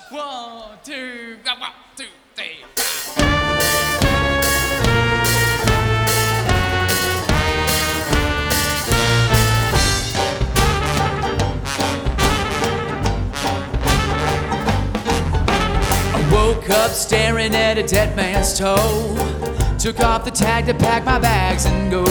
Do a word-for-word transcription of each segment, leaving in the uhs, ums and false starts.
One, two, go, one, two, three. I woke up staring at a dead man's toe. Took off the tag to pack my bags and go.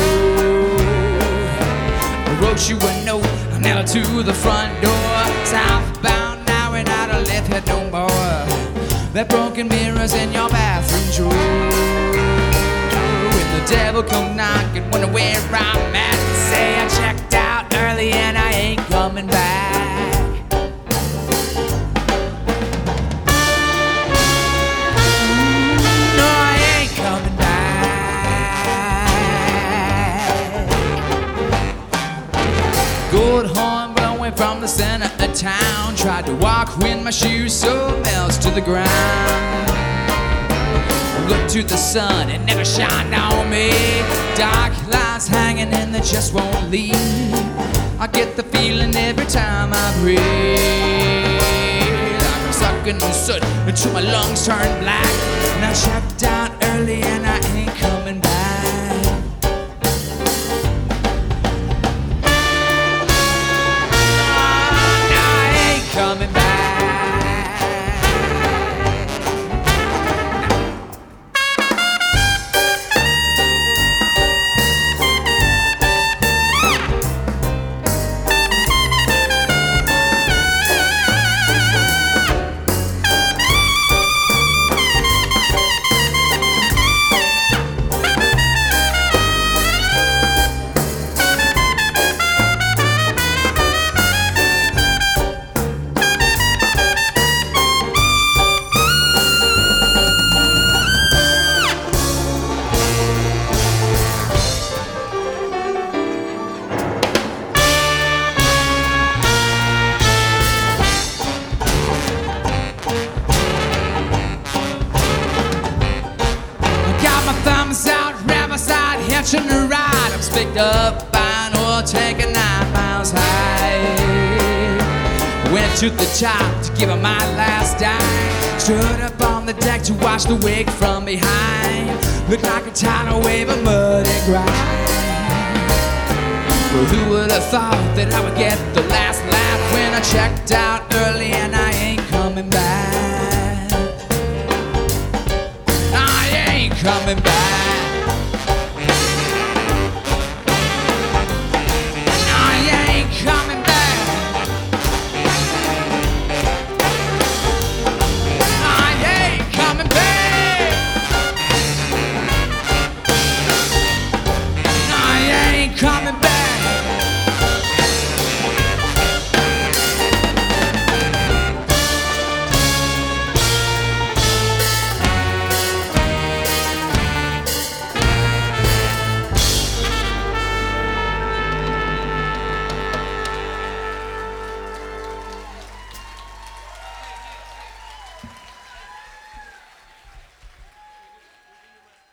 I wrote you a note, I nailed it to the front door. Southbound now and I don't live here no more. That broken mirror's in your bathroom drawer. When the devil come knocking, wonder where I'm at. Say I checked out early and I ain't coming back. No, I ain't coming back. Good horn blowing from the center of town. Tried to walk when my shoes so melts to the ground. Look to the sun, it never shined on me. Dark lines hanging and they just won't leave. I get the feeling every time I breathe. I'm sucking the soot until my lungs turn black. And I checked out early and I ain't coming back. Coming back. Out, Riverside, hitching a ride. I'm picked up by an oil tanker nine miles high. Went to the top to give her my last dime. Stood up on the deck to watch the wake from behind. Looked like a tidal wave of mud and grime. Well, who would have thought that I would get the last laugh when I checked out early and I ain't coming back. I ain't coming back.